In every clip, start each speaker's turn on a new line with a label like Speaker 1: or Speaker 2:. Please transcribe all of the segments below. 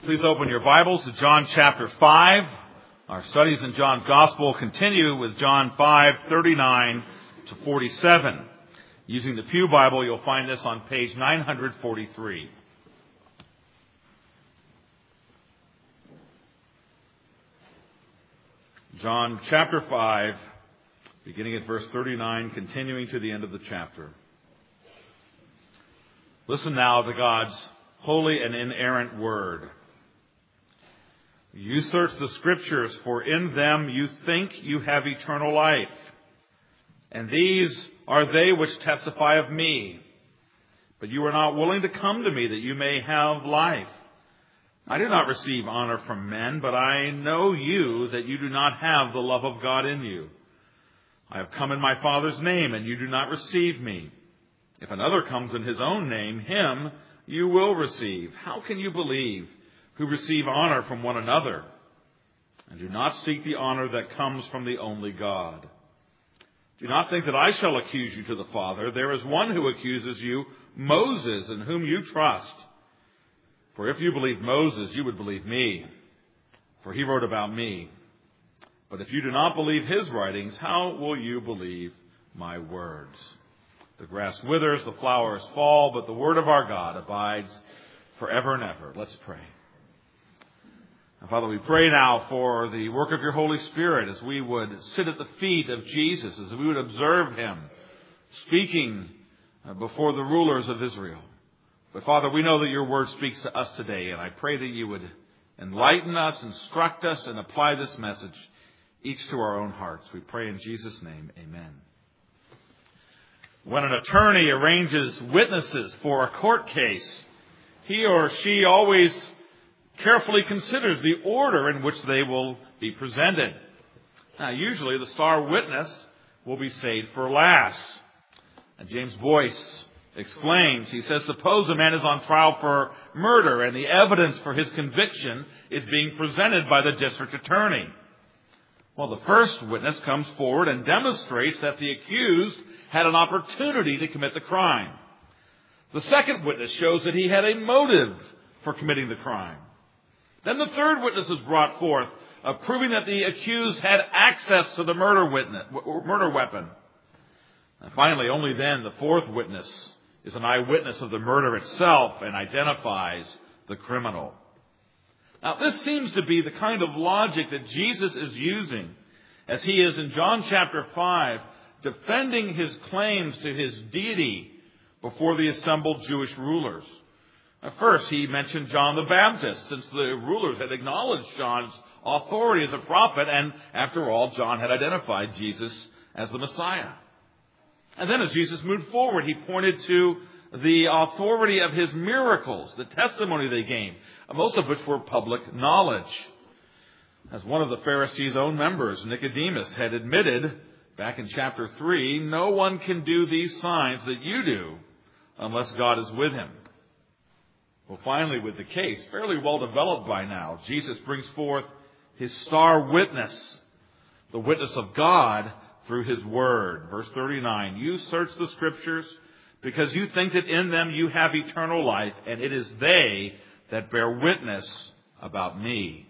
Speaker 1: Please open your Bibles to John chapter 5. Our studies in John's Gospel continue with John 5:39 to 47. Using the Pew Bible, you'll find this on page 943. John chapter 5, beginning at verse 39, continuing to the end of the chapter. Listen now to God's holy and inerrant word. You search the Scriptures, for in them you think you have eternal life. And these are they which testify of me. But you are not willing to come to me that you may have life. I do not receive honor from men, but I know you that you do not have the love of God in you. I have come in my Father's name, and you do not receive me. If another comes in his own name, him you will receive. How can you believe who receive honor from one another, and do not seek the honor that comes from the only God? Do not think that I shall accuse you to the Father. There is one who accuses you, Moses, in whom you trust. For if you believed Moses, you would believe me, for he wrote about me. But if you do not believe his writings, how will you believe my words? The grass withers, the flowers fall, but the word of our God abides forever and ever. Let's pray. Father, we pray now for the work of your Holy Spirit as we would sit at the feet of Jesus, as we would observe him speaking before the rulers of Israel. But Father, we know that your word speaks to us today, and I pray that you would enlighten us, instruct us, and apply this message each to our own hearts. We pray in Jesus' name, amen. When an attorney arranges witnesses for a court case, he or she always carefully considers the order in which they will be presented. Now, usually the star witness will be saved for last. And James Boyce explains, he says, suppose a man is on trial for murder and the evidence for his conviction is being presented by the district attorney. Well, the first witness comes forward and demonstrates that the accused had an opportunity to commit the crime. The second witness shows that he had a motive for committing the crime. Then the third witness is brought forth, proving that the accused had access to the murder weapon. And finally, only then the fourth witness is an eyewitness of the murder itself and identifies the criminal. Now, this seems to be the kind of logic that Jesus is using as he is in John chapter 5 defending his claims to his deity before the assembled Jewish rulers. First, he mentioned John the Baptist, since the rulers had acknowledged John's authority as a prophet, and after all, John had identified Jesus as the Messiah. And then as Jesus moved forward, he pointed to the authority of his miracles, the testimony they gave, most of which were public knowledge. As one of the Pharisees' own members, Nicodemus, had admitted back in chapter 3, no one can do these signs that you do unless God is with him. Well, finally, with the case fairly well developed by now, Jesus brings forth his star witness, the witness of God through his word. Verse 39, you search the Scriptures because you think that in them you have eternal life, and it is they that bear witness about me.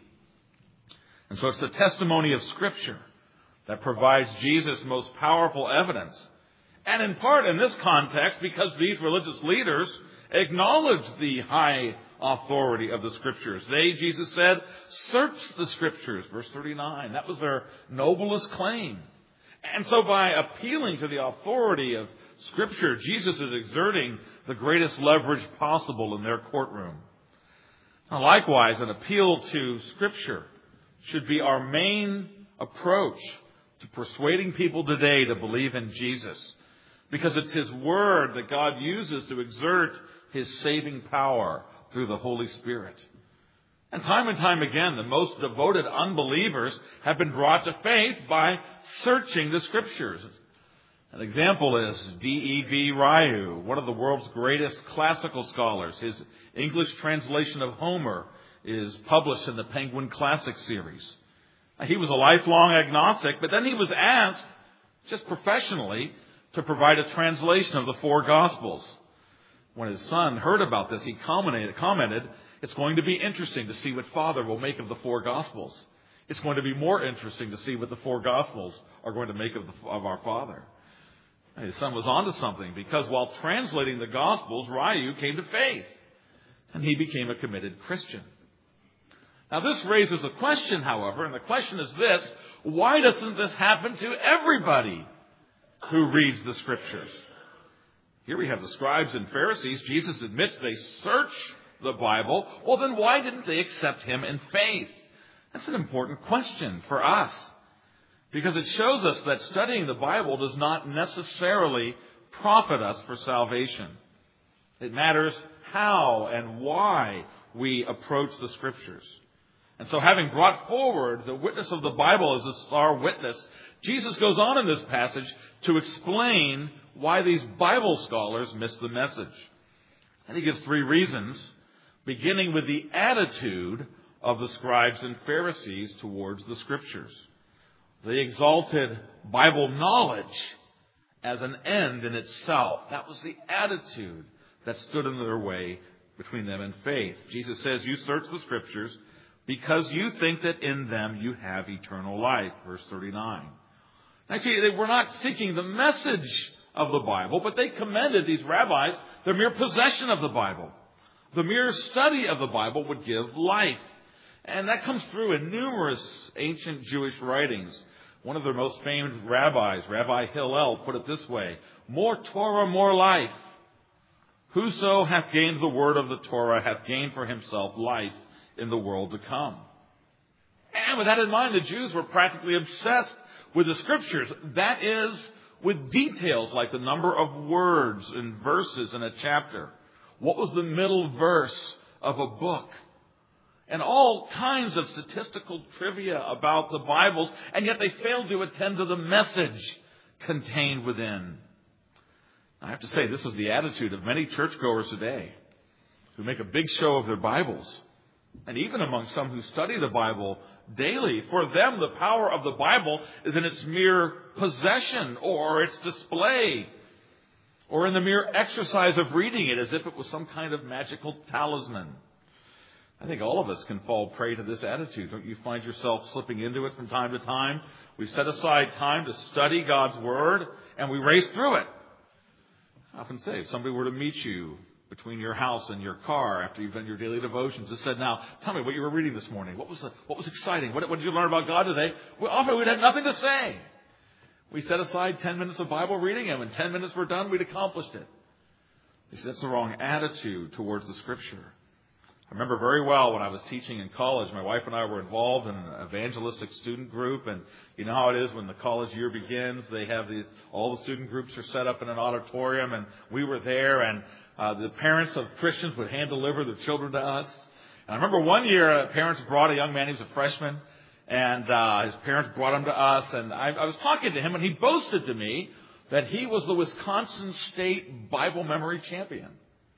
Speaker 1: And so it's the testimony of Scripture that provides Jesus' most powerful evidence. And in part in this context, because these religious leaders acknowledge the high authority of the Scriptures. They, Jesus said, search the Scriptures, verse 39. That was their noblest claim. And so by appealing to the authority of Scripture, Jesus is exerting the greatest leverage possible in their courtroom. Now, likewise, an appeal to Scripture should be our main approach to persuading people today to believe in Jesus, because it's his word that God uses to exert his saving power through the Holy Spirit. And time again, the most devoted unbelievers have been brought to faith by searching the Scriptures. An example is D.E.B. Ryu, one of the world's greatest classical scholars. His English translation of Homer is published in the Penguin Classic series. He was a lifelong agnostic, but then he was asked, just professionally, to provide a translation of the four Gospels. When his son heard about this, he commented, It's going to be interesting to see what Father will make of the four Gospels. It's going to be more interesting to see what the four Gospels are going to make of our Father. His son was onto something, because while translating the Gospels, Ryu came to faith, and he became a committed Christian. Now, this raises a question, however, and the question is this: why doesn't this happen to everybody who reads the Scriptures? Here we have the scribes and Pharisees. Jesus admits they search the Bible. Well, then why didn't they accept him in faith? That's an important question for us, because it shows us that studying the Bible does not necessarily profit us for salvation. It matters how and why we approach the Scriptures. And so, having brought forward the witness of the Bible as a star witness, Jesus goes on in this passage to explain why these Bible scholars missed the message. And he gives three reasons, beginning with the attitude of the scribes and Pharisees towards the Scriptures. They exalted Bible knowledge as an end in itself. That was the attitude that stood in their way between them and faith. Jesus says, you search the Scriptures because you think that in them you have eternal life. Verse 39. Now, see, they were not seeking the message of the Bible, but they commended these rabbis their mere possession of the Bible. The mere study of the Bible would give life. And that comes through in numerous ancient Jewish writings. One of their most famous rabbis, Rabbi Hillel, put it this way: more Torah, more life. Whoso hath gained the word of the Torah hath gained for himself life in the world to come. And with that in mind, the Jews were practically obsessed with the Scriptures. That is, with details like the number of words and verses in a chapter. What was the middle verse of a book? And all kinds of statistical trivia about the Bibles, and yet they failed to attend to the message contained within. I have to say, this is the attitude of many churchgoers today, who make a big show of their Bibles. And even among some who study the Bible daily, for them the power of the Bible is in its mere possession or its display, or in the mere exercise of reading it as if it was some kind of magical talisman. I think all of us can fall prey to this attitude. Don't you find yourself slipping into it from time to time? We set aside time to study God's Word, and we race through it. I often say, if somebody were to meet you between your house and your car after you've done your daily devotions and said, now, tell me what you were reading this morning. What was exciting? What did you learn about God today? Often we'd have nothing to say. We set aside 10 minutes of Bible reading, and when 10 minutes were done, we'd accomplished it. You see, that's the wrong attitude towards the Scripture. I remember very well when I was teaching in college, my wife and I were involved in an evangelistic student group, and you know how it is when the college year begins. They have all the student groups are set up in an auditorium, and we were there, and the parents of Christians would hand deliver their children to us. And I remember one year, parents brought a young man, he was a freshman, and his parents brought him to us, and I was talking to him, and he boasted to me that he was the Wisconsin State Bible memory champion.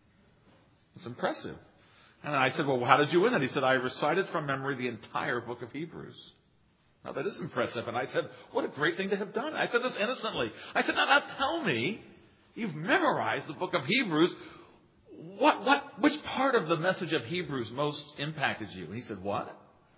Speaker 1: It's impressive. And I said, well, how did you win it? He said, I recited from memory the entire book of Hebrews. Now, that is impressive. And I said, what a great thing to have done. I said this innocently. I said, now tell me, you've memorized the book of Hebrews. Which part of the message of Hebrews most impacted you? And he said, what?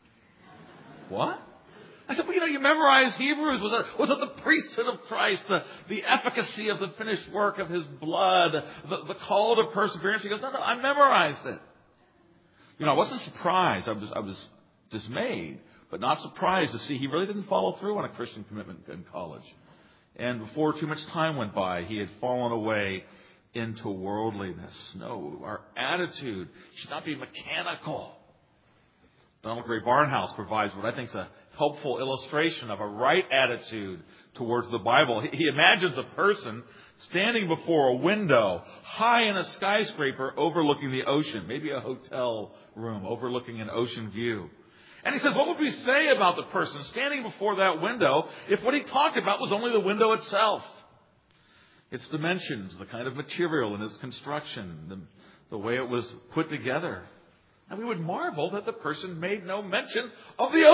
Speaker 1: What? I said, well, you memorized Hebrews. Was it the priesthood of Christ, the efficacy of the finished work of his blood, the call to perseverance? He goes, no, I memorized it. I wasn't surprised. I was dismayed, but not surprised to see he really didn't follow through on a Christian commitment in college. And before too much time went by, he had fallen away into worldliness. No, our attitude should not be mechanical. Donald Gray Barnhouse provides what I think is a helpful illustration of a right attitude towards the Bible. He imagines a person standing before a window high in a skyscraper overlooking the ocean, maybe a hotel room overlooking an ocean view. And he says, what would we say about the person standing before that window if what he talked about was only the window itself? Its dimensions, the kind of material in its construction, the way it was put together. And we would marvel that the person made no mention of the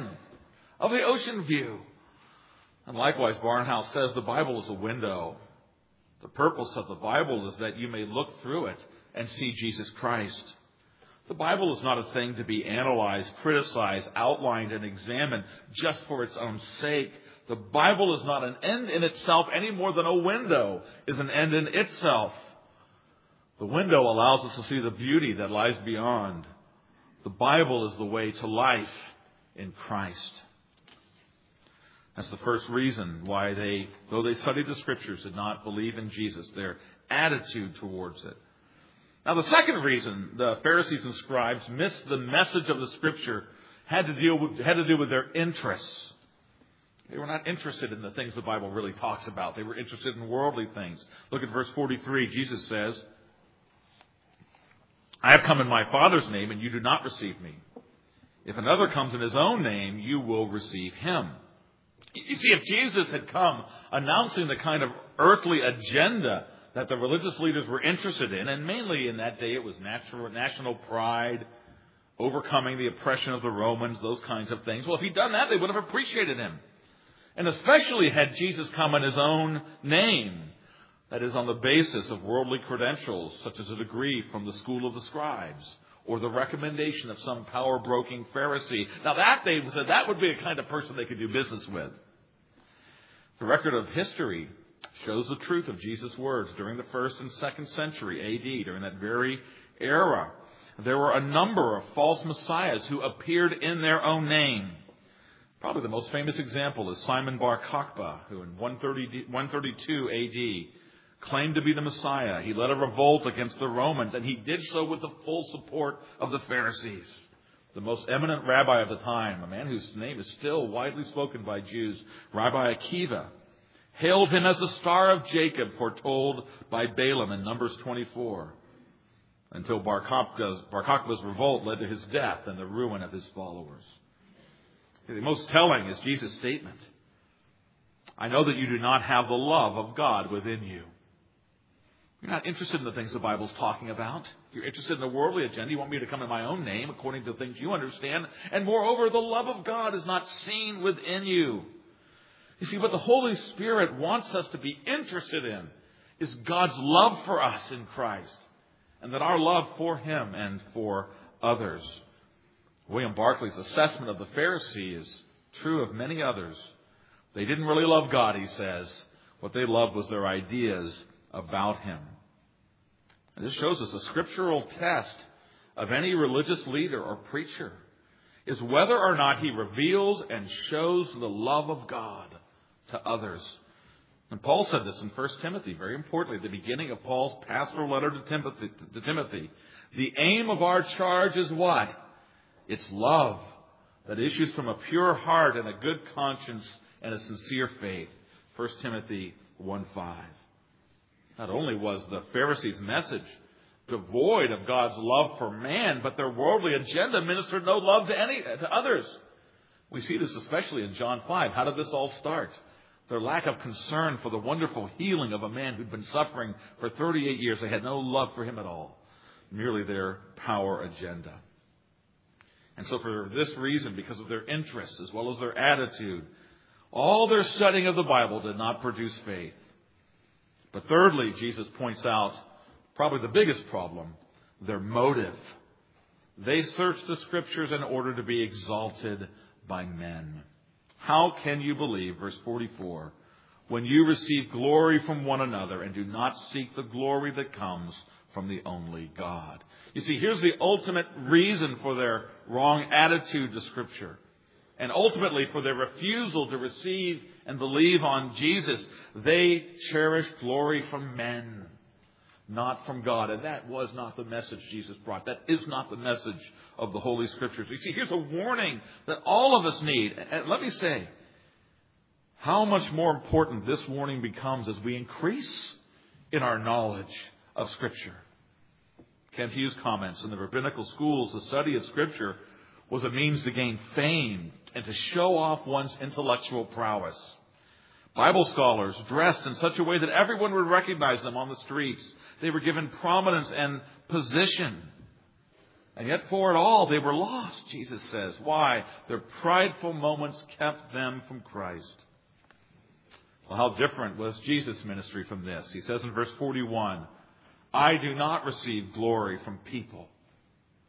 Speaker 1: ocean view. And likewise, Barnhouse says the Bible is a window. The purpose of the Bible is that you may look through it and see Jesus Christ. The Bible is not a thing to be analyzed, criticized, outlined, and examined just for its own sake. The Bible is not an end in itself any more than a window is an end in itself. The window allows us to see the beauty that lies beyond. The Bible is the way to life in Christ. That's the first reason why they, though they studied the Scriptures, did not believe in Jesus, their attitude towards it. Now, the second reason the Pharisees and scribes missed the message of the Scripture had to do with their interests. They were not interested in the things the Bible really talks about. They were interested in worldly things. Look at verse 43. Jesus says, I have come in my Father's name, and you do not receive me. If another comes in his own name, you will receive him. You see, if Jesus had come announcing the kind of earthly agenda that the religious leaders were interested in, and mainly in that day it was national pride, overcoming the oppression of the Romans, those kinds of things. Well, if he'd done that, they would have appreciated him. And especially had Jesus come in his own name, that is on the basis of worldly credentials, such as a degree from the school of the scribes, or the recommendation of some power-broking Pharisee. Now that, they said, that would be a kind of person they could do business with. The record of history shows the truth of Jesus' words. During the 1st and 2nd century A.D., during that very era, there were a number of false messiahs who appeared in their own name. Probably the most famous example is Simon Bar Kokhba, who in 132 A.D. claimed to be the Messiah. He led a revolt against the Romans, and he did so with the full support of the Pharisees. The most eminent rabbi of the time, a man whose name is still widely spoken by Jews, Rabbi Akiva, hailed him as the Star of Jacob foretold by Balaam in Numbers 24, until Bar Kokhba's revolt led to his death and the ruin of his followers. The most telling is Jesus' statement. I know that you do not have the love of God within you. You're not interested in the things the Bible's talking about. You're interested in the worldly agenda. You want me to come in my own name according to the things you understand. And moreover, the love of God is not seen within you. You see, what the Holy Spirit wants us to be interested in is God's love for us in Christ. And that our love for Him and for others. William Barclay's assessment of the Pharisees is true of many others. They didn't really love God, he says. What they loved was their ideas about Him. And this shows us a scriptural test of any religious leader or preacher is whether or not he reveals and shows the love of God to others. And Paul said this in 1 Timothy, very importantly, at the beginning of Paul's pastoral letter to Timothy. The aim of our charge is what? It's love that issues from a pure heart and a good conscience and a sincere faith. 1 Timothy 1:5. Not only was the Pharisees' message devoid of God's love for man, but their worldly agenda ministered no love to others. We see this especially in John 5. How did this all start? Their lack of concern for the wonderful healing of a man who'd been suffering for 38 years. They had no love for him at all. Merely their power agenda. And so for this reason, because of their interests as well as their attitude, all their studying of the Bible did not produce faith. But thirdly, Jesus points out probably the biggest problem, their motive. They searched the Scriptures in order to be exalted by men. How can you believe, verse 44, when you receive glory from one another and do not seek the glory that comes from the only God? You see, here's the ultimate reason for their wrong attitude to Scripture. And ultimately for their refusal to receive and believe on Jesus. They cherished glory from men, not from God. And that was not the message Jesus brought. That is not the message of the Holy Scriptures. You see, here's a warning that all of us need. And let me say, how much more important this warning becomes as we increase in our knowledge of Scripture. Kent Hughes comments, in the rabbinical schools, the study of Scripture was a means to gain fame and to show off one's intellectual prowess. Bible scholars dressed in such a way that everyone would recognize them on the streets. They were given prominence and position. And yet for it all, they were lost, Jesus says. Why? Their prideful moments kept them from Christ. Well, how different was Jesus' ministry from this? He says in verse 41, I do not receive glory from people.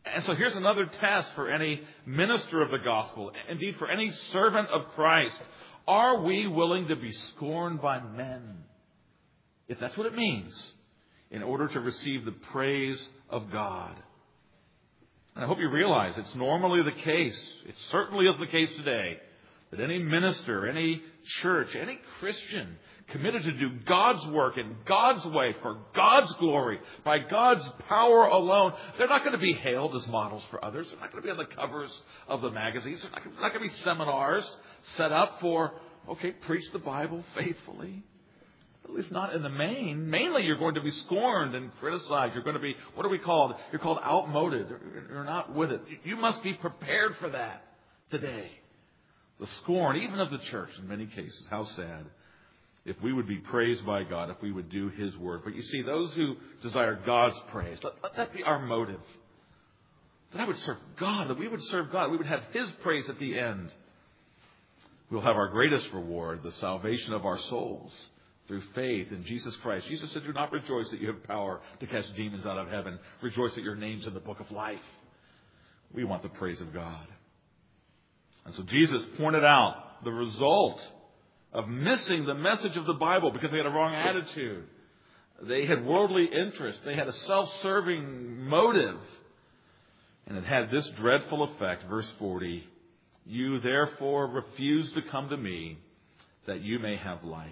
Speaker 1: And so here's another test for any minister of the gospel, indeed for any servant of Christ. Are we willing to be scorned by men, if that's what it means, in order to receive the praise of God? And I hope you realize it's normally the case, it certainly is the case today, that any minister, any church, any Christian committed to do God's work in God's way, for God's glory, by God's power alone, they're not going to be hailed as models for others. They're not going to be on the covers of the magazines. They're not going to be seminars set up for, preach the Bible faithfully. At least not in the main. Mainly you're going to be scorned and criticized. You're going to be, what are we called? You're called outmoded. You're not with it. You must be prepared for that today. The scorn, even of the church in many cases. How sad. If we would be praised by God, if we would do His word. But you see, those who desire God's praise, let that be our motive. That I would serve God, that we would serve God, we would have His praise at the end. We'll have our greatest reward, the salvation of our souls, through faith in Jesus Christ. Jesus said, do not rejoice that you have power to cast demons out of heaven. Rejoice that your name's in the book of life. We want the praise of God. And so Jesus pointed out the result of missing the message of the Bible because they had a wrong attitude. They had worldly interest. They had a self-serving motive. And it had this dreadful effect. Verse 40, you therefore refuse to come to me that you may have life.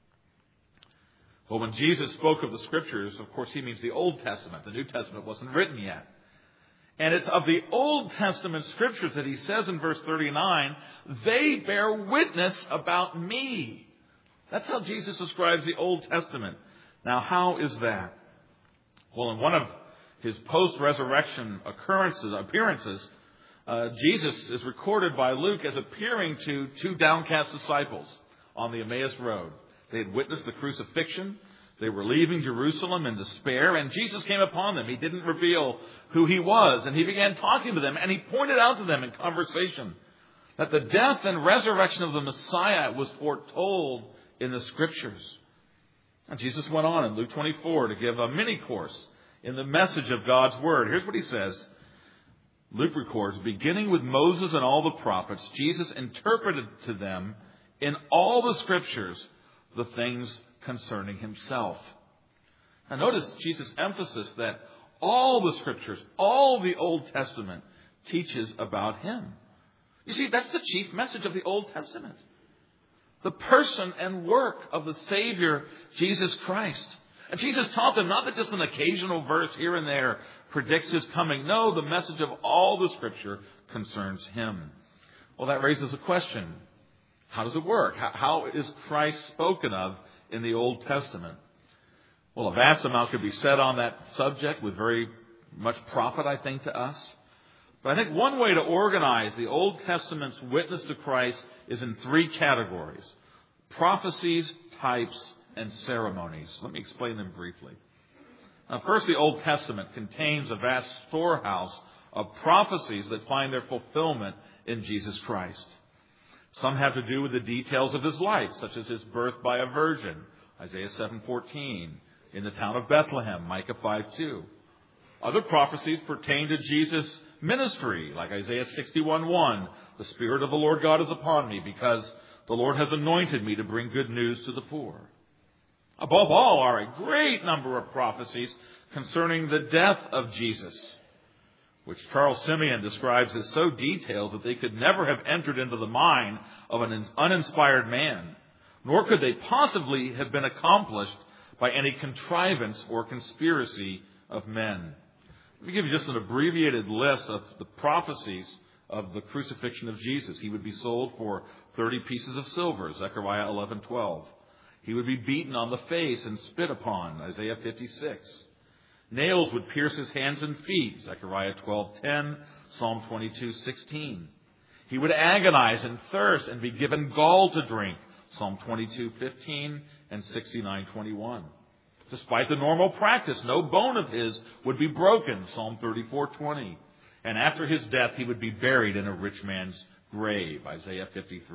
Speaker 1: Well, when Jesus spoke of the Scriptures, of course, He means the Old Testament. The New Testament wasn't written yet. And it's of the Old Testament Scriptures that He says in verse 39, they bear witness about me. That's how Jesus describes the Old Testament. Now, how is that? Well, in one of His post-resurrection appearances, Jesus is recorded by Luke as appearing to two downcast disciples on the Emmaus Road. They had witnessed the crucifixion. They were leaving Jerusalem in despair, and Jesus came upon them. He didn't reveal who He was, and He began talking to them, and He pointed out to them in conversation that the death and resurrection of the Messiah was foretold in the Scriptures. And Jesus went on in Luke 24 to give a mini course in the message of God's Word. Here's what He says. Luke records, beginning with Moses and all the prophets, Jesus interpreted to them in all the Scriptures the things concerning Himself. Now notice Jesus' emphasis that all the Scriptures, all the Old Testament teaches about Him. You see, that's the chief message of the Old Testament. The person and work of the Savior, Jesus Christ. And Jesus taught them not that just an occasional verse here and there predicts His coming. No, the message of all the Scripture concerns Him. Well, that raises a question. How does it work? How is Christ spoken of in the Old Testament? Well, a vast amount could be said on that subject with very much profit, I think, to us. But I think one way to organize the Old Testament's witness to Christ is in three categories: prophecies, types, and ceremonies. Let me explain them briefly. Now, first, the Old Testament contains a vast storehouse of prophecies that find their fulfillment in Jesus Christ. Some have to do with the details of His life, such as His birth by a virgin, Isaiah 7:14, in the town of Bethlehem, Micah 5:2. Other prophecies pertain to Jesus' ministry, like Isaiah 61:1, the Spirit of the Lord God is upon me, because the Lord has anointed me to bring good news to the poor. Above all are a great number of prophecies concerning the death of Jesus, which Charles Simeon describes as so detailed that they could never have entered into the mind of an uninspired man, nor could they possibly have been accomplished by any contrivance or conspiracy of men. Let me give you just an abbreviated list of the prophecies of the crucifixion of Jesus. He would be sold for 30 pieces of silver, Zechariah 11:12. He would be beaten on the face and spit upon, Isaiah 56. Nails would pierce His hands and feet, Zechariah 12:10, Psalm 22:16. He would agonize and thirst and be given gall to drink, Psalm 22:15 and 69:21. Despite the normal practice, no bone of His would be broken, Psalm 34:20. And after His death, He would be buried in a rich man's grave, Isaiah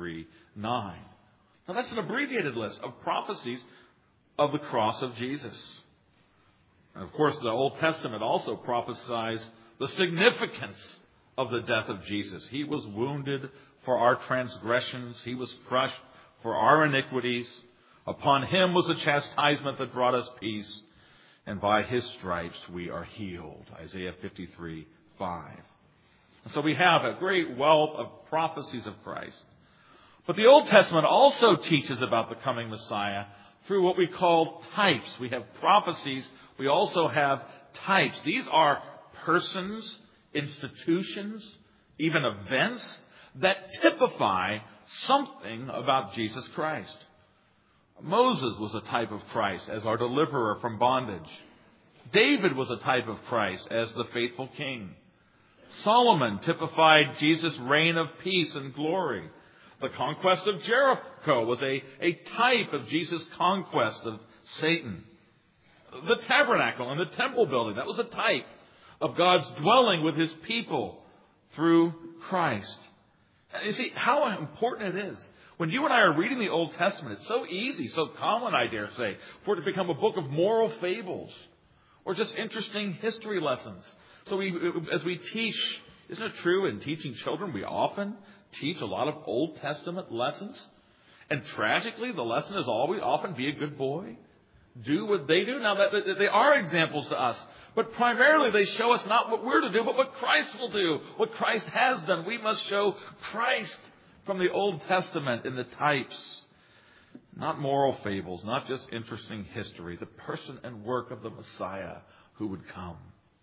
Speaker 1: 53:9. Now that's an abbreviated list of prophecies of the cross of Jesus. And of course, the Old Testament also prophesies the significance of the death of Jesus. He was wounded for our transgressions. He was crushed for our iniquities. Upon him was the chastisement that brought us peace, and by his stripes we are healed. Isaiah 53:5. So we have a great wealth of prophecies of Christ. But the Old Testament also teaches about the coming Messiah through what we call types. We have prophecies. We also have types. These are persons, institutions, even events that typify something about Jesus Christ. Moses was a type of Christ as our deliverer from bondage. David was a type of Christ as the faithful king. Solomon typified Jesus' reign of peace and glory. The conquest of Jericho was a type of Jesus' conquest of Satan. The tabernacle and the temple building, that was a type of God's dwelling with his people through Christ. You see how important it is. When you and I are reading the Old Testament, it's so easy, so common, I dare say, for it to become a book of moral fables or just interesting history lessons. So as we teach, isn't it true in teaching children, we often teach a lot of Old Testament lessons? And tragically, the lesson is always often be a good boy. Do what they do. Now, they are examples to us. But primarily, they show us not what we're to do, but what Christ will do. What Christ has done. We must show Christ from the Old Testament in the types. Not moral fables, not just interesting history. The person and work of the Messiah who would come.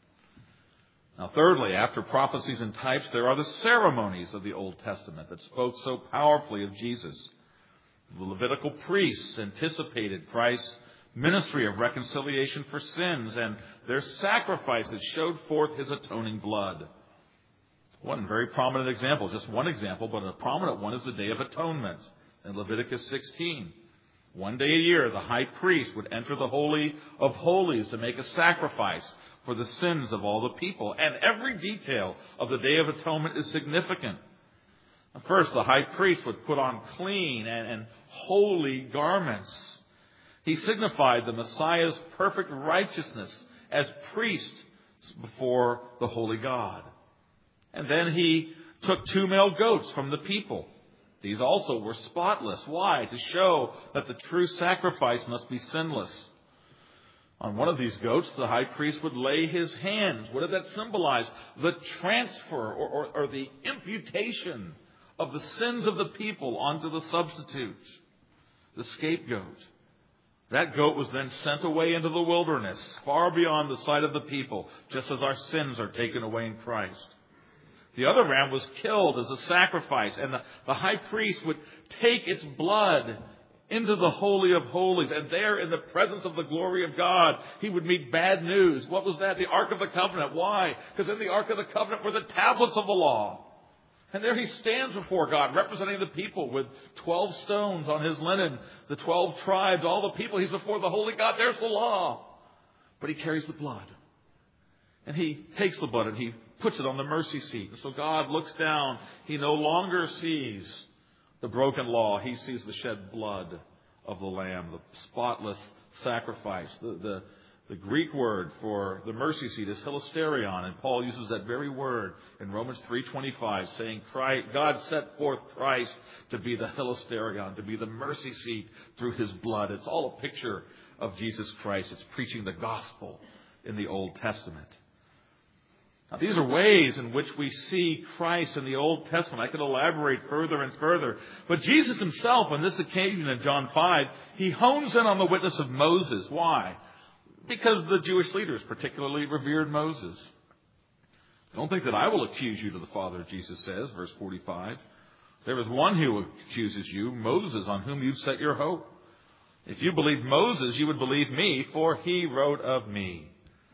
Speaker 1: Now, thirdly, after prophecies and types, there are the ceremonies of the Old Testament that spoke so powerfully of Jesus. The Levitical priests anticipated Christ's ministry of reconciliation for sins, and their sacrifices showed forth his atoning blood. One very prominent example, just one example, but a prominent one, is the Day of Atonement in Leviticus 16. One day a year, the high priest would enter the Holy of Holies to make a sacrifice for the sins of all the people. And every detail of the Day of Atonement is significant. First, the high priest would put on clean and holy garments. He signified the Messiah's perfect righteousness as priest before the holy God. And then he took 2 male goats from the people. These also were spotless. Why? To show that the true sacrifice must be sinless. On one of these goats, the high priest would lay his hands. What did that symbolize? The transfer or the imputation of the sins of the people onto the substitute, the scapegoat. That goat was then sent away into the wilderness, far beyond the sight of the people, just as our sins are taken away in Christ. The other ram was killed as a sacrifice, and the high priest would take its blood into the Holy of Holies, and there in the presence of the glory of God, he would meet bad news. What was that? The Ark of the Covenant. Why? Because in the Ark of the Covenant were the tablets of the law. And there he stands before God, representing the people with 12 stones on his linen, the 12 tribes, all the people. He's before the holy God. There's the law. But he carries the blood. And he takes the blood and he puts it on the mercy seat. And so God looks down. He no longer sees the broken law. He sees the shed blood of the Lamb, the spotless sacrifice. The Greek word for the mercy seat is hilasterion, and Paul uses that very word in Romans 3:25, saying God set forth Christ to be the hilasterion, to be the mercy seat through his blood. It's all a picture of Jesus Christ. It's preaching the gospel in the Old Testament. Now, these are ways in which we see Christ in the Old Testament. I could elaborate further and further. But Jesus himself, on this occasion in John 5, he hones in on the witness of Moses. Why? Because the Jewish leaders particularly revered Moses. Don't think that I will accuse you to the Father, Jesus says, verse 45. There is one who accuses you, Moses, on whom you've set your hope. If you believed Moses, you would believe me, for he wrote of me.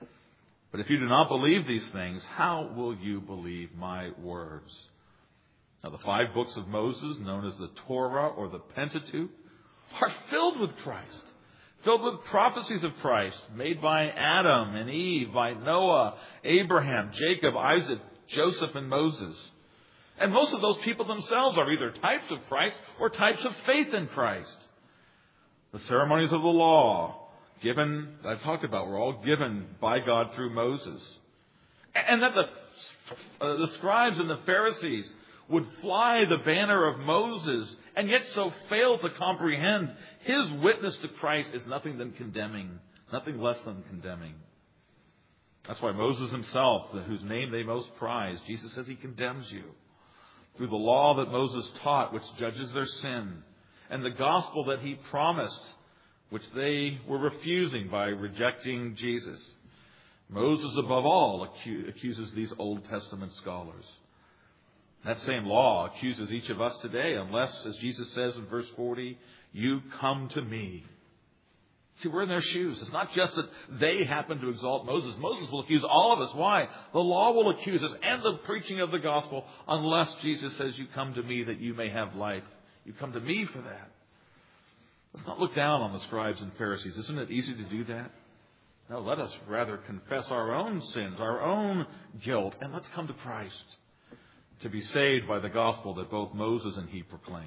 Speaker 1: But if you do not believe these things, how will you believe my words? Now, the 5 books of Moses, known as the Torah or the Pentateuch, are filled with Christ. Filled with prophecies of Christ made by Adam and Eve, by Noah, Abraham, Jacob, Isaac, Joseph, and Moses. And most of those people themselves are either types of Christ or types of faith in Christ. The ceremonies of the law, I've talked about, were all given by God through Moses. And that the scribes and the Pharisees would fly the banner of Moses and yet so fail to comprehend his witness to Christ is nothing than condemning, nothing less than condemning. That's why Moses himself, whose name they most prize, Jesus says he condemns you through the law that Moses taught, which judges their sin, and the gospel that he promised, which they were refusing by rejecting Jesus. Moses, above all, accuses these Old Testament scholars. That same law accuses each of us today, unless, as Jesus says in verse 40, you come to me. See, we're in their shoes. It's not just that they happen to exalt Moses. Moses will accuse all of us. Why? The law will accuse us and the preaching of the gospel, unless Jesus says, you come to me that you may have life. You come to me for that. Let's not look down on the scribes and Pharisees. Isn't it easy to do that? No, let us rather confess our own sins, our own guilt, and let's come to Christ to be saved by the gospel that both Moses and he proclaimed.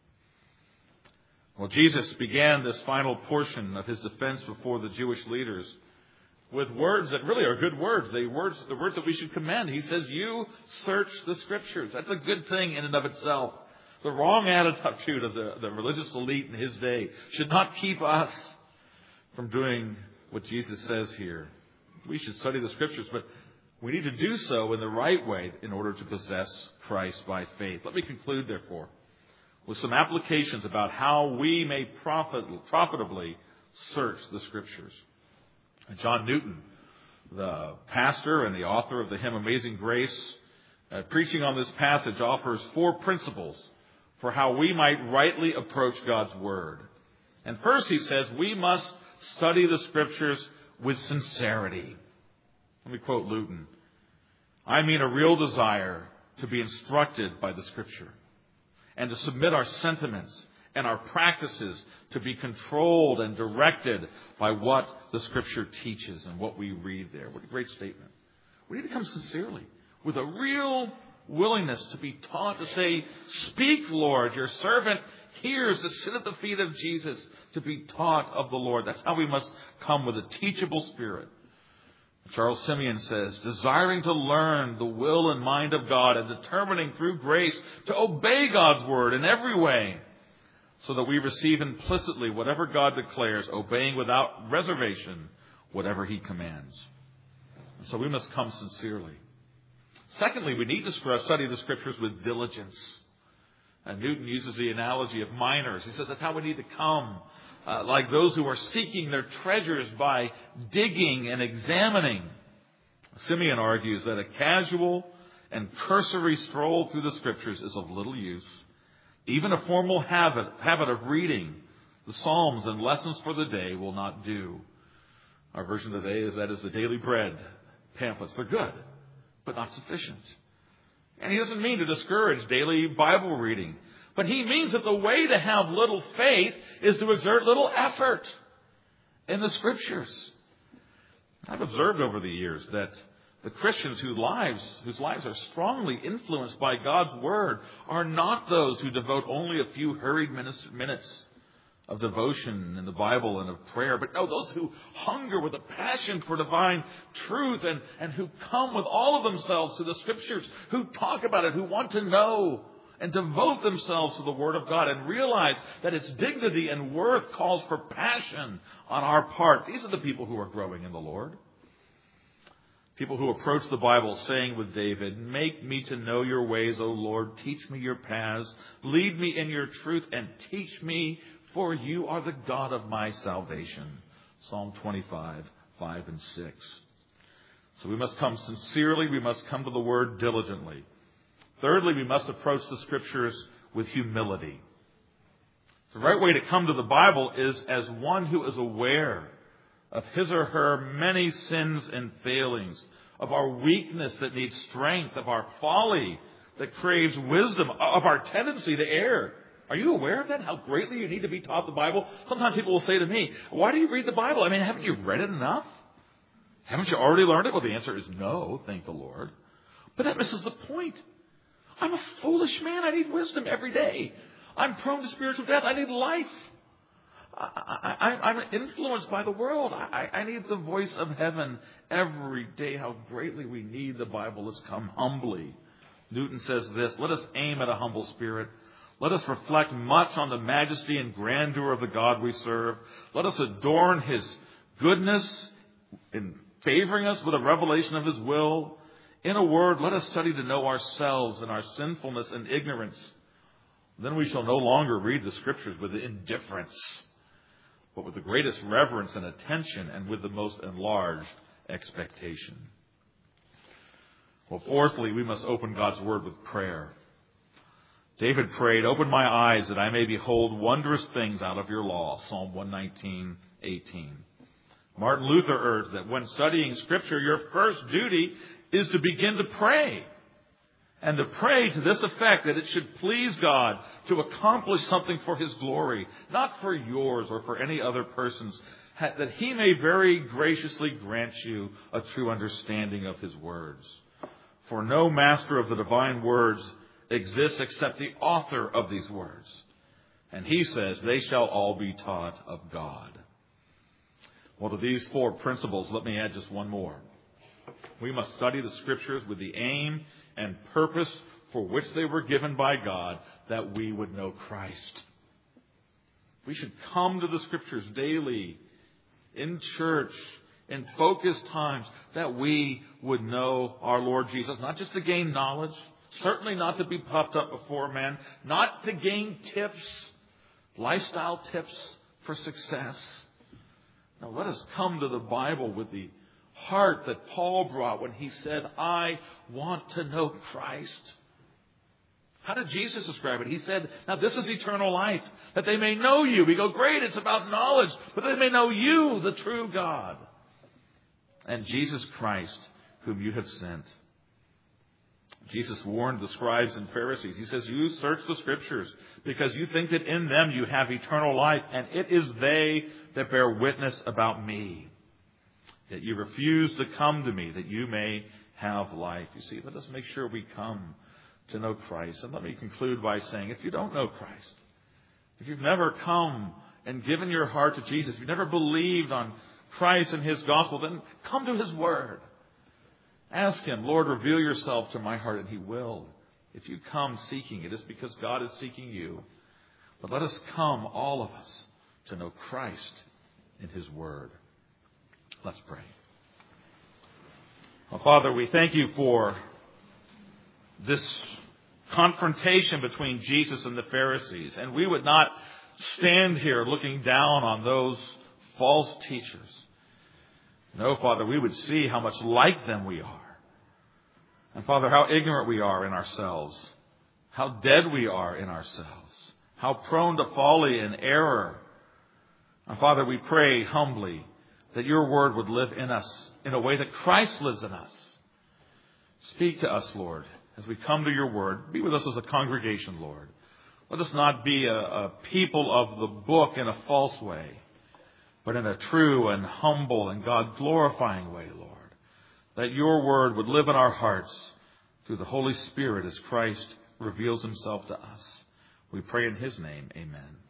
Speaker 1: Well, Jesus began this final portion of his defense before the Jewish leaders with words that really are good words. The words that we should commend. He says, you search the Scriptures. That's a good thing in and of itself. The wrong attitude of the religious elite in his day should not keep us from doing what Jesus says here. We should study the Scriptures, but we need to do so in the right way in order to possess Christ by faith. Let me conclude, therefore, with some applications about how we may profitably search the Scriptures. John Newton, the pastor and the author of the hymn Amazing Grace, preaching on this passage, offers 4 principles for how we might rightly approach God's Word. And first, he says, we must study the Scriptures with sincerity. Let me quote Newton. I mean a real desire to be instructed by the Scripture and to submit our sentiments and our practices to be controlled and directed by what the Scripture teaches and what we read there. What a great statement. We need to come sincerely with a real willingness to be taught, to say, speak, Lord, your servant hears, to sit at the feet of Jesus, to be taught of the Lord. That's how we must come with a teachable spirit. Charles Simeon says, desiring to learn the will and mind of God and determining through grace to obey God's word in every way so that we receive implicitly whatever God declares, obeying without reservation whatever he commands. So we must come sincerely. Secondly, we need to study the Scriptures with diligence. And Newton uses the analogy of miners. He says that's how we need to come. Like those who are seeking their treasures by digging and examining. Simeon argues that a casual and cursory stroll through the Scriptures is of little use. Even a formal habit of reading the Psalms and lessons for the day will not do. Our version today is the Daily Bread pamphlets. They're good, but not sufficient. And he doesn't mean to discourage daily Bible reading. But he means that the way to have little faith is to exert little effort in the Scriptures. I've observed over the years that the Christians whose lives are strongly influenced by God's Word are not those who devote only a few hurried minutes of devotion in the Bible and of prayer, but no, those who hunger with a passion for divine truth and who come with all of themselves to the Scriptures, who talk about it, who want to know and devote themselves to the Word of God and realize that its dignity and worth calls for passion on our part. These are the people who are growing in the Lord. People who approach the Bible saying with David, make me to know your ways, O Lord. Teach me your paths. Lead me in your truth and teach me, for you are the God of my salvation. Psalm 25, 5 and 6. So we must come sincerely. We must come to the Word diligently. Thirdly, we must approach the Scriptures with humility. The right way to come to the Bible is as one who is aware of his or her many sins and failings, of our weakness that needs strength, of our folly that craves wisdom, of our tendency to err. Are you aware of that? How greatly you need to be taught the Bible? Sometimes people will say to me, why do you read the Bible? I mean, haven't you read it enough? Haven't you already learned it? Well, the answer is no, thank the Lord. But that misses the point. I'm a foolish man. I need wisdom every day. I'm prone to spiritual death. I need life. I'm influenced by the world. I need the voice of heaven every day. How greatly we need the Bible. Let's come humbly. Newton says this, let us aim at a humble spirit. Let us reflect much on the majesty and grandeur of the God we serve. Let us adorn His goodness in favoring us with a revelation of His will. In a word, let us study to know ourselves and our sinfulness and ignorance. Then we shall no longer read the Scriptures with indifference, but with the greatest reverence and attention and with the most enlarged expectation. Well, fourthly, we must open God's Word with prayer. David prayed, open my eyes that I may behold wondrous things out of your law, Psalm 119:18. Martin Luther urged that when studying Scripture, your first duty is to begin to pray. And to pray to this effect, that it should please God to accomplish something for His glory, not for yours or for any other person's, that He may very graciously grant you a true understanding of His words. For no master of the divine words exists except the author of these words. And He says, they shall all be taught of God. Well, to these four principles, let me add just one more. We must study the Scriptures with the aim and purpose for which they were given by God, that we would know Christ. We should come to the Scriptures daily, in church, in focused times, that we would know our Lord Jesus, not just to gain knowledge, certainly not to be puffed up before men, not to gain tips, lifestyle tips for success. Now let us come to the Bible with the heart that Paul brought when he said, I want to know Christ. How did Jesus describe it? He said, now this is eternal life, that they may know you. We go, great, it's about knowledge, but they may know you, the true God, and Jesus Christ, whom you have sent. Jesus warned the scribes and Pharisees. He says, you search the Scriptures because you think that in them you have eternal life, and it is they that bear witness about me. Yet you refuse to come to me that you may have life. You see, let us make sure we come to know Christ. And let me conclude by saying, if you don't know Christ, if you've never come and given your heart to Jesus, if you've never believed on Christ and His gospel, then come to His Word. Ask Him, Lord, reveal yourself to my heart, and He will. If you come seeking it, it's because God is seeking you. But let us come, all of us, to know Christ in His Word. Let's pray. Well, Father, we thank you for this confrontation between Jesus and the Pharisees. And we would not stand here looking down on those false teachers. No, Father, we would see how much like them we are. And Father, how ignorant we are in ourselves. How dead we are in ourselves. How prone to folly and error. And Father, we pray humbly that your word would live in us in a way that Christ lives in us. Speak to us, Lord, as we come to your word. Be with us as a congregation, Lord. Let us not be a people of the book in a false way, but in a true and humble and God-glorifying way, Lord. That your word would live in our hearts through the Holy Spirit as Christ reveals Himself to us. We pray in His name. Amen.